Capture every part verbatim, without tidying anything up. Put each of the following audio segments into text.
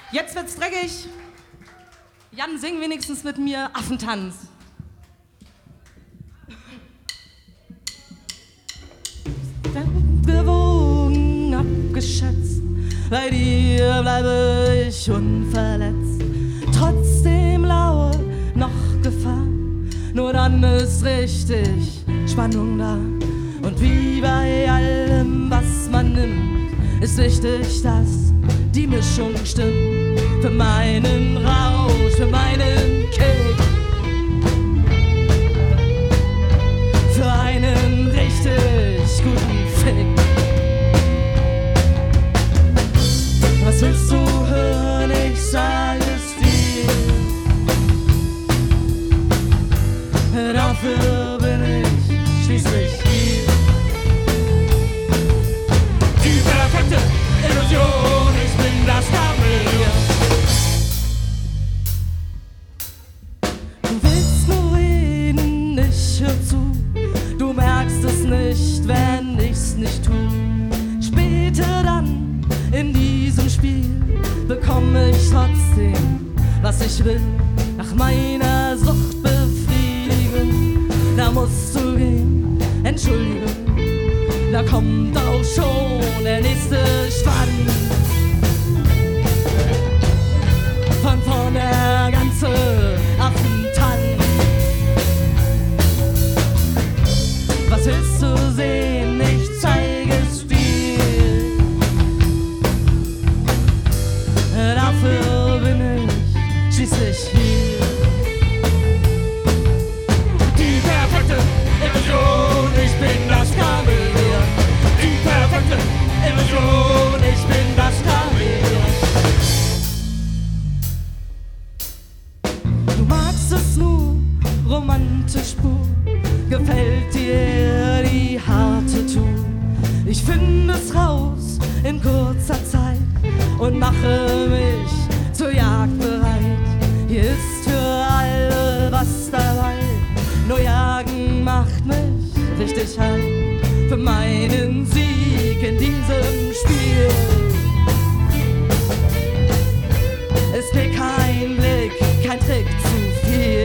Jetzt wird's dreckig. Jan, sing wenigstens mit mir Affentanz. Gewogen, abgeschätzt, bei dir bleibe ich unverletzt. Trotzdem lauert noch Gefahr, nur dann ist richtig Spannung da. Und wie bei allem, was man nimmt, ist wichtig, dass die Mischung stimmt. Für meinen Rausch, für meinen Kick, für einen richtig guten Fick. Was willst du hören? Ich sag es dir. Dafür bin ich schließlich hier. Die perfekte Illusion, ich bin das Chamäleon. Du willst nur reden, ich hör zu. Du merkst es nicht, wenn ich's nicht tu. Später dann in diesem Spiel bekomme ich trotzdem, was ich will. Nach meiner Sucht befriedigen, da musst du gehen, Entschuldigung. Da kommt auch schon der nächste Schwanz. Von vorn der ganze Affentanz. Was willst du sehen? Ich zeige es dir. Dafür bin ich schließlich hier. Die perfekte Illusion, ich bin das Chamäleon. Die perfekte Illusion, ich bin das Chamäleon. Du magst es nur romantisch pur, gefällt dir die harte Tour. Ich finde es raus in kurzer Zeit und mache mich zur Jagd bereit. Hier ist für alle was dabei, nur Jagen macht mich richtig halt. Für meinen Sieg in diesem Spiel ist mir kein Blick, kein Trick zu viel.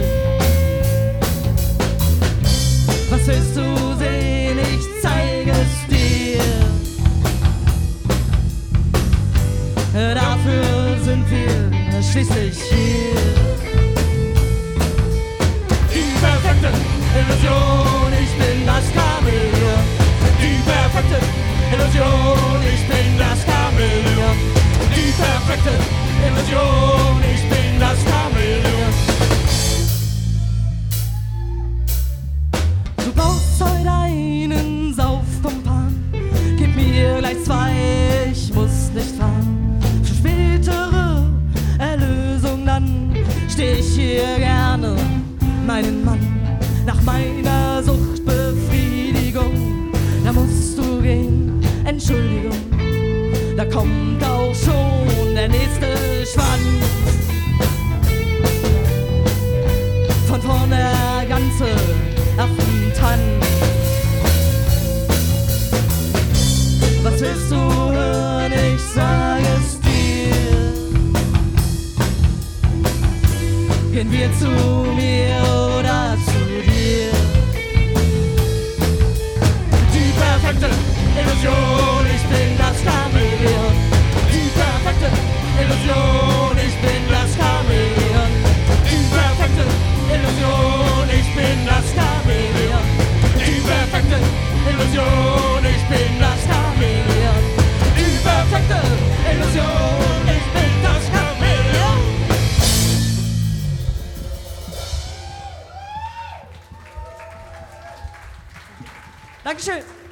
Was willst du sehen? Ich zeige es dir. Dafür sind wir schließlich hier. Die perfekte Illusion, ich bin das Chamäleon. Die perfekte Illusion, ich bin das Chamäleon. Die perfekte Illusion, ich bin das Chamäleon. Du brauchst heute einen Saufpumpan, gib mir gleich zwei, ich muss nicht fahren. Für spätere Erlösung dann steh ich hier gerne meinen Mann. Nach meiner Suchtbefriedigung, da musst du gehen, Entschuldigung. Da kommt auch schon der nächste Schwanz. Von vorne der ganze Affentanz. Was willst du hören? Ich sag es dir. Gehen wir zu mir oder zu dir? Die perfekte Illusion, ich bin das Chamäleon. Die perfekte Illusion, ich bin das Chamäleon. Die perfekte Illusion, ich bin das Chamäleon. Die perfekte Illusion, ich bin das Chamäleon. Die perfekte Illusion, ich bin das Chamäleon. Dankeschön.